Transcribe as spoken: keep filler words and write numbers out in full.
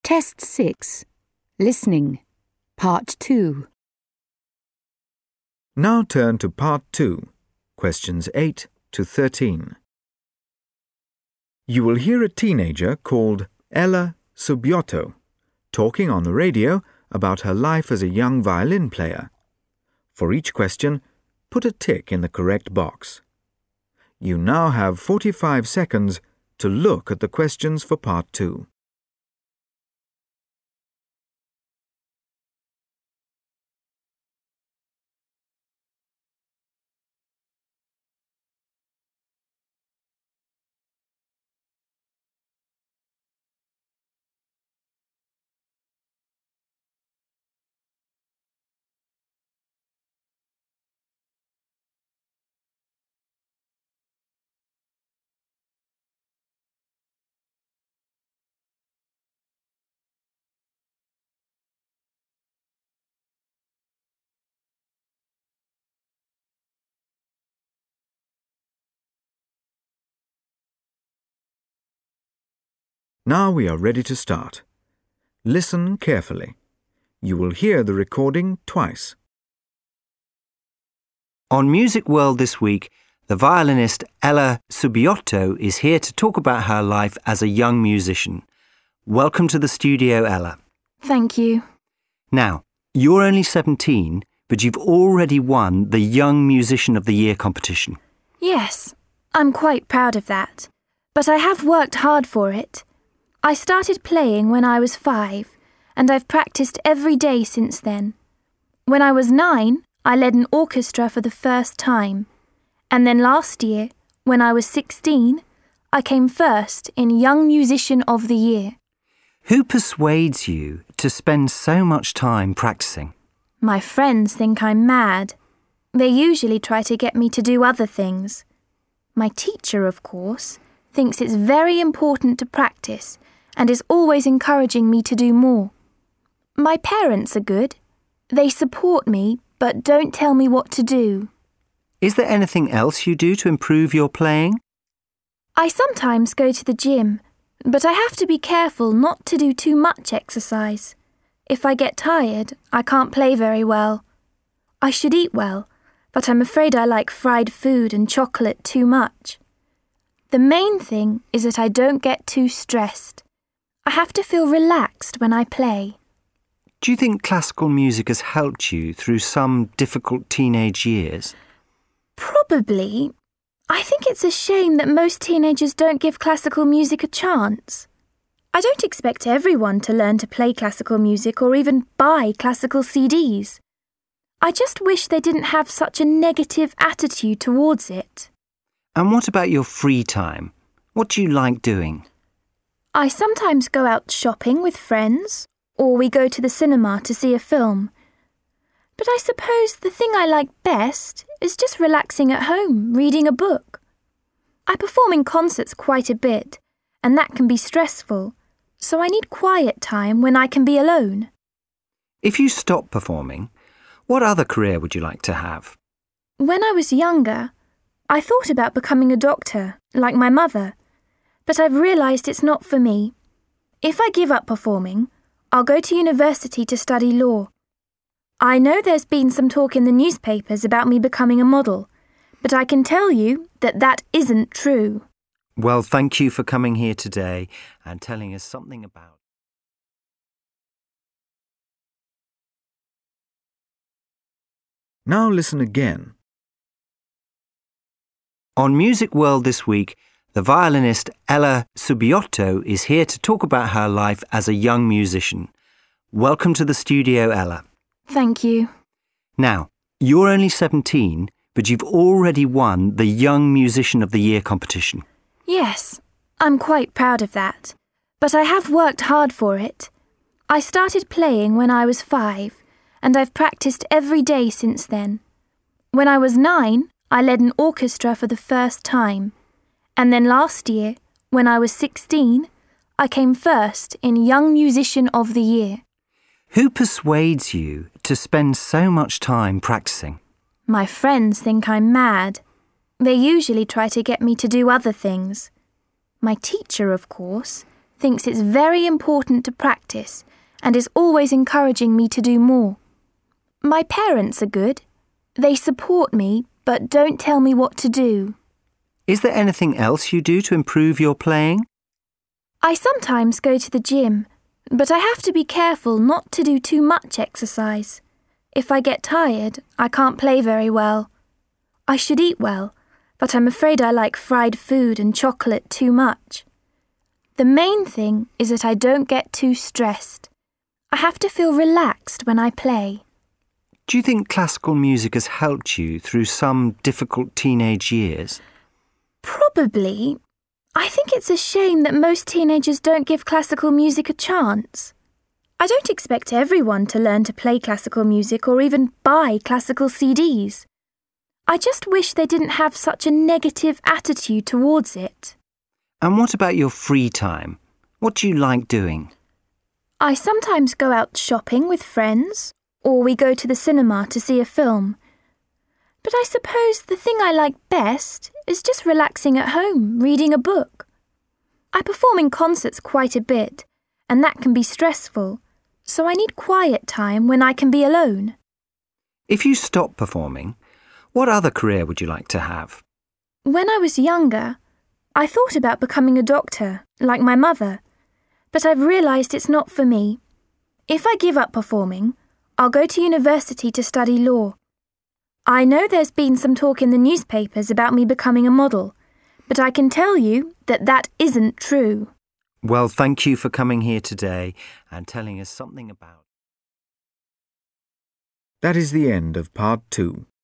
Test six. Listening. Part two. Now turn to Part two, questions eight to thirteen. You will hear a teenager called Ella Subbiotto talking on the radio about her life as a young violin player. For each question, put a tick in the correct box. You now have forty-five seconds to look at the questions for Part two. Now we are ready to start. Listen carefully. You will hear the recording twice. On Music World this week, the violinist Ella Subbiotto is here to talk about her life as a young musician. Welcome to the studio, Ella. Thank you. Now, you're only seventeen, but you've already won the Young Musician of the Year competition. Yes, I'm quite proud of that. But I have worked hard for it. I started playing when I was five, and I've practiced every day since then. When I was nine, I led an orchestra for the first time. And then last year, when I was sixteen, I came first in Young Musician of the Year. Who persuades you to spend so much time practicing? My friends think I'm mad. They usually try to get me to do other things. My teacher, of course, thinks it's very important to practice and is always encouraging me to do more. My parents are good. They support me, but don't tell me what to do. Is there anything else you do to improve your playing? I sometimes go to the gym, but I have to be careful not to do too much exercise. If I get tired, I can't play very well. I should eat well, but I'm afraid I like fried food and chocolate too much. The main thing is that I don't get too stressed. I have to feel relaxed when I play. Do you think classical music has helped you through some difficult teenage years? Probably. I think it's a shame that most teenagers don't give classical music a chance. I don't expect everyone to learn to play classical music or even buy classical C Ds. I just wish they didn't have such a negative attitude towards it. And what about your free time? What do you like doing? I sometimes go out shopping with friends, or we go to the cinema to see a film. But I suppose the thing I like best is just relaxing at home, reading a book. I perform in concerts quite a bit, and that can be stressful, so I need quiet time when I can be alone. If you stop performing, what other career would you like to have? When I was younger, I thought about becoming a doctor, like my mother, but I've realised it's not for me. If I give up performing, I'll go to university to study law. I know there's been some talk in the newspapers about me becoming a model, but I can tell you that that isn't true. Well, thank you for coming here today and telling us something about... Now listen again. On Music World this week, the violinist Ella Subbiotto is here to talk about her life as a young musician. Welcome to the studio, Ella. Thank you. Now, you're only seventeen, but you've already won the Young Musician of the Year competition. Yes, I'm quite proud of that. But I have worked hard for it. I started playing when I was five, and I've practiced every day since then. When I was nine, I led an orchestra for the first time. And then last year, when I was sixteen, I came first in Young Musician of the Year. Who persuades you to spend so much time practicing? My friends think I'm mad. They usually try to get me to do other things. My teacher, of course, thinks it's very important to practice and is always encouraging me to do more. My parents are good. They support me, but don't tell me what to do. Is there anything else you do to improve your playing? I sometimes go to the gym, but I have to be careful not to do too much exercise. If I get tired, I can't play very well. I should eat well, but I'm afraid I like fried food and chocolate too much. The main thing is that I don't get too stressed. I have to feel relaxed when I play. Do you think classical music has helped you through some difficult teenage years? Probably. I think it's a shame that most teenagers don't give classical music a chance. I don't expect everyone to learn to play classical music or even buy classical C Ds. I just wish they didn't have such a negative attitude towards it. And what about your free time? What do you like doing? I sometimes go out shopping with friends, or we go to the cinema to see a film. But I suppose the thing I like best is just relaxing at home, reading a book. I perform in concerts quite a bit, and that can be stressful, so I need quiet time when I can be alone. If you stop performing, what other career would you like to have? When I was younger, I thought about becoming a doctor, like my mother, but I've realised it's not for me. If I give up performing, I'll go to university to study law. I know there's been some talk in the newspapers about me becoming a model, but I can tell you that that isn't true. Well, thank you for coming here today and telling us something about... That is the end of part two.